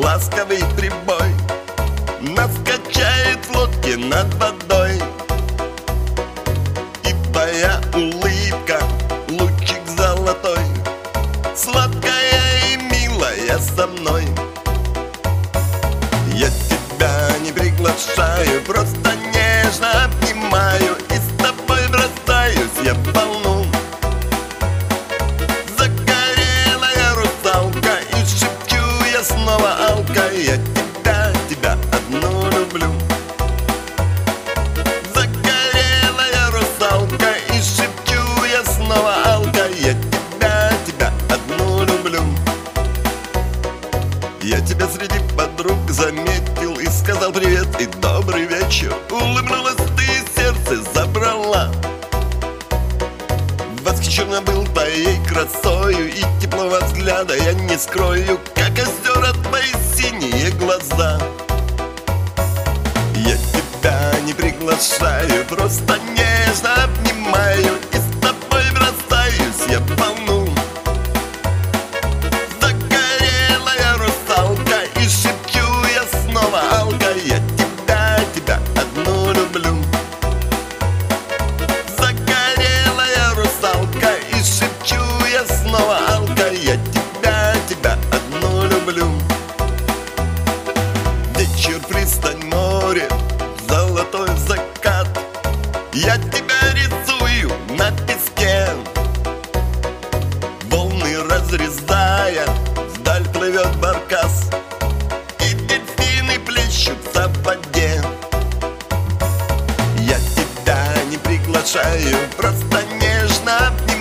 ласковый прибой нас качает в лодке над водой. И твоя улыбка, лучик золотой, сладкая и милая со мной. Я тебя не приглашаю, просто нежно обнимаю, и с тобой бросаюсь я в волну. Загорелая русалка, и шепчу я снова алка: я тебя одну люблю. Загорелая русалка, и шепчу я снова алка: я тебя одну люблю. Я тебя среди подруг заметил и сказал привет и добрый вечер. Улыбнулась ты и сердце забрала. Восхищенно был твоей красою, и теплого взгляда я не скрою, как озера твои синие глаза. Я тебя не приглашаю, просто нежно обнимаю, и с тобой бросаюсь я в волну. Загорелая русалка, и шепчу я снова алка: я тебя одну люблю. Загорелая русалка, и шепчу я снова алка: я тебя одну люблю. Вечер, пристань, море, золотой закат, я тебя рисую на песке. Волны разрезая, вдаль плывет баркас, и дельфины плещутся в воде. Я тебя не приглашаю, просто нежно обнимаю,